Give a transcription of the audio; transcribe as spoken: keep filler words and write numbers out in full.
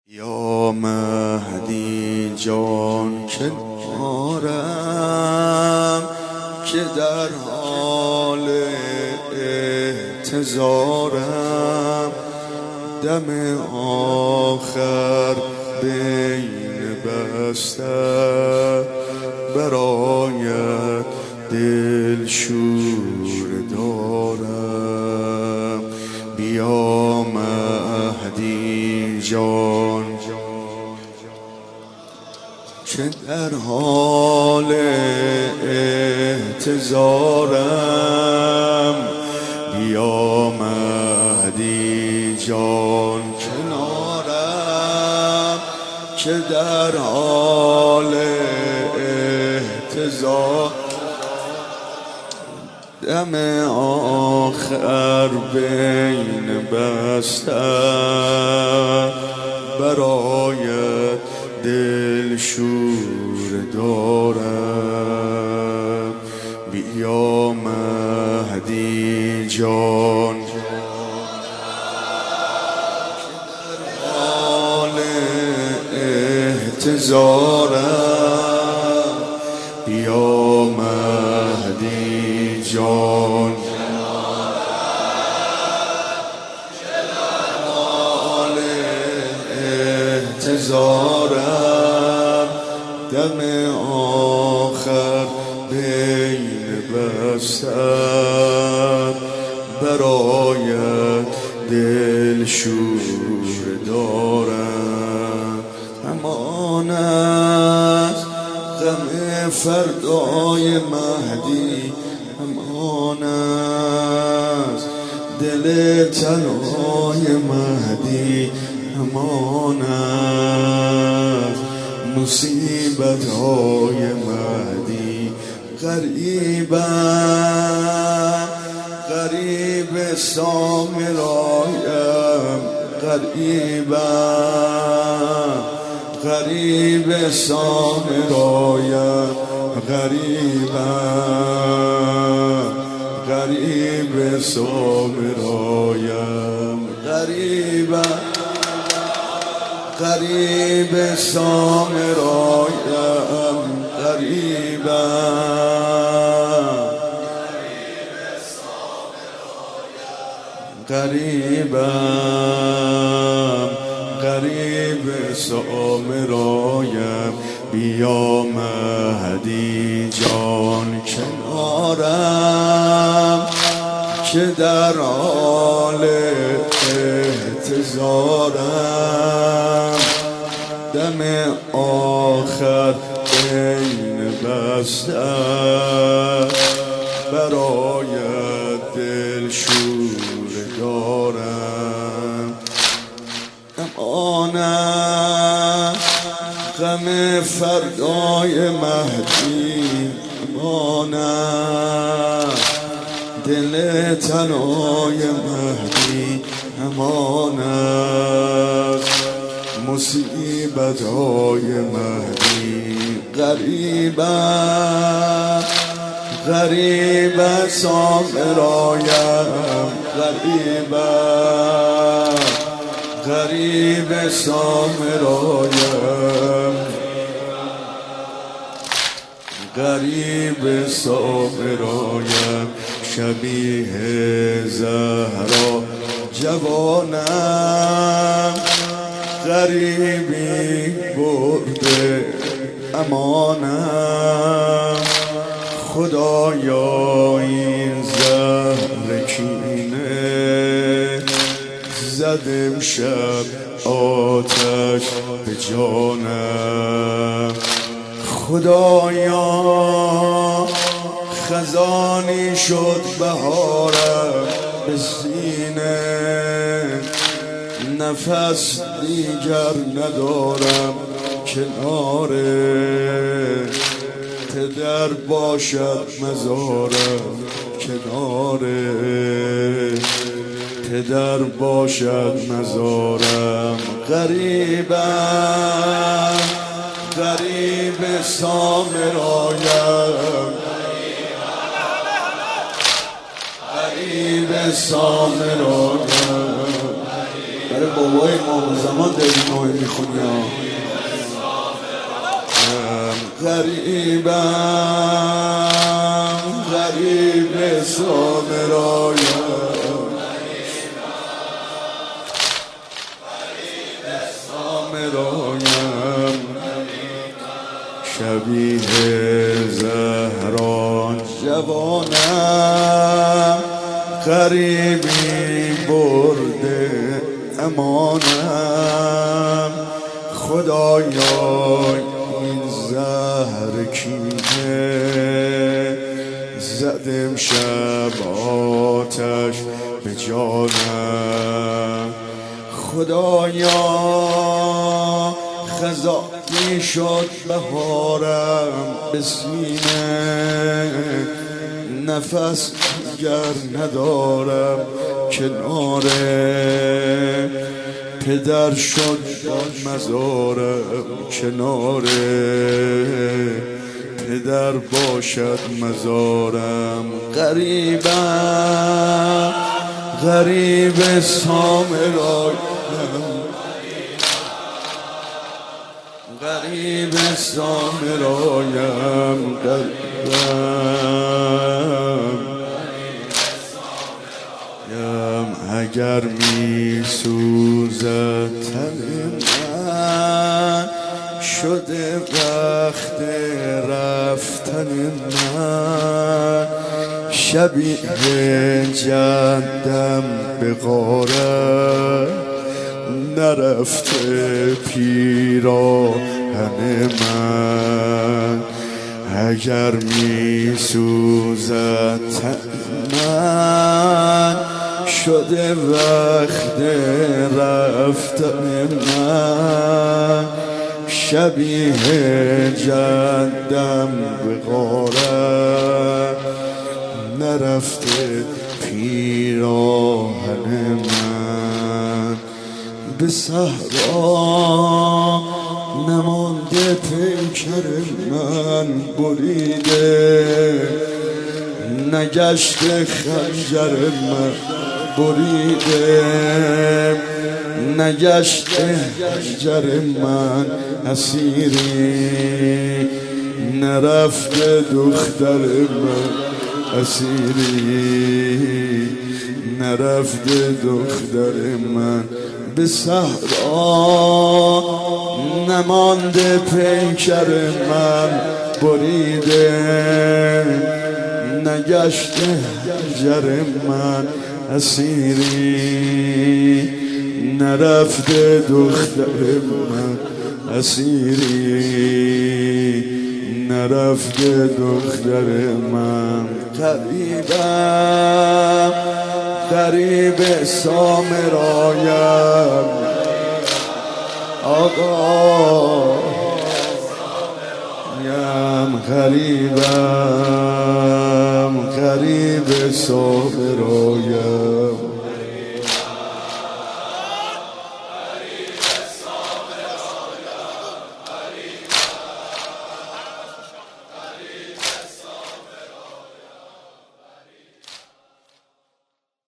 یا مهدی جان کنارم که در حال احتضارم، دم آخر بین بسته برایت دل شور دارم. بیا مهدی جان که در حال احتضارم، بیا مهدی جان کنارم که در حال احتضار، دم آخر بین بسته برایت دل شور دارم. بیا مهدی جان در حال احتضارم، بیا مهدی جان حال احتضارم، دم آخر بین بسته برایت دل شور دارم. امان است غم فردای مهدی، امان است دل تنهای مهدی، امان است مصیبت های مهدی. غریبم غریب سامرایم، غریبم غریب سامرایم، غریبم غریب سامرایم، غریبم غریب سامرایم، غریبم غریبم غریب سامرایم. بیا مهدی جان کنارم که در حال احتضارم، دم آخر بین بسته برایت دل شور دارم. امان غم فردای مهدی، امان دل تنهای مهدی، امان مصیبت های مهدی. غریبم غریب سامرایم، غریبم غریب سامرایم، غریب سامرایم. شبیه زهرا جوانم، غریبی برده امانم. خدایا این زهر کینه زد امشب آتش به جانم. خدایا خزانی شد بهارم به سینه، نفس دیگر ندارم کنار پدر باشد مزارم، کنار پدر باشد مزارم. غریبم غریب سامرایم، غریب سامرایم، برای بابای امام زمان داری نوع میخونی ها. غریبم غریب سامرایم سامرایم شبیه زهران جوانم غریبی برده امانم خدایا این زهر کینه زدم شب آتش به جانم خدایا خزانی شد بهارم به سینه نفس گر ندارم کنار پدر شد مزارم کنار پدر باشد مزارم غریبم غریب سامرایم غریب سامرایم غریبم اگر می سوزد تن من شده وقت رفتن من شبیه جدم به غارت نرفته پیراهن من اگر می سوزد تن من شده وقت رفتن من شبیه جدم به غارت نرفته پیراهن من به صحرا نمانده پیکر من بریده نگشته خنجر من بریده نگشته خنجر من اسیری نرفته دختر من اسیری نرفته دختر من به صحرا نمانده پیکر من بریده نگشته خنجر من اسیری نرفته دختر من اسیری نرفته دختر من غریبم غریب سامرایم آقا یم غریبم غریب سامرایم